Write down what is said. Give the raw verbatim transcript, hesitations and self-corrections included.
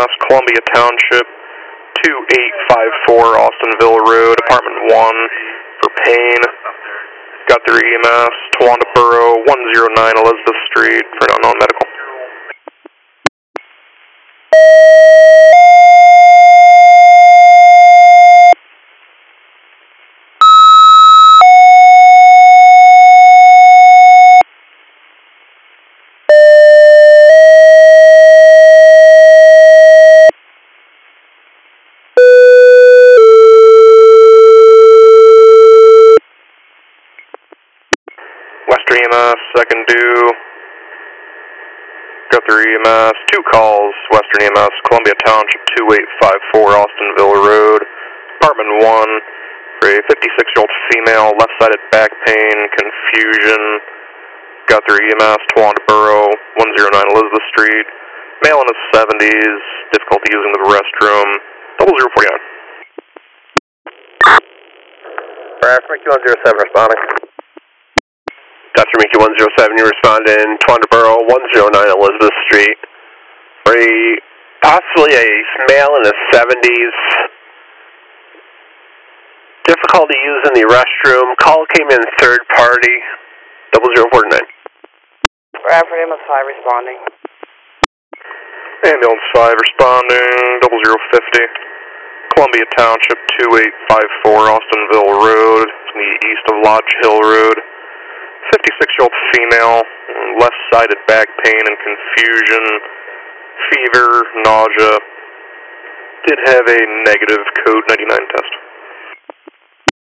S, Columbia Township, two eight five four Austinville Road, apartment one for pain. Got their E M S, Towanda Borough, one oh nine Elizabeth Street for an unknown medical. Western E M S, second due. Got their E M S, two calls, Western E M S, Columbia Township, two eight five four Austinville Road, apartment one, for a fifty-six-year-old female, left-sided back pain, confusion. Got their E M S, Towanda Borough, one oh nine Elizabeth Street, male in his seventies, difficulty using the restroom, double zero forty-nine. Alright, Mickey one zero seven responding. Doctor Mickey one zero seven, you respond in Towanda Borough, one oh nine Elizabeth Street. For a, possibly a male in his seventies, difficulty using the restroom, call came in third party, double zero forty-nine. Bradford Ambulance five responding. Ambulance five responding, double zero fifty. Columbia Township, two eight five four Austinville Road, in the east of Lodge Hill Road. fifty-six-year-old female, left-sided back pain and confusion, fever, nausea. Did have a negative code ninety-nine test.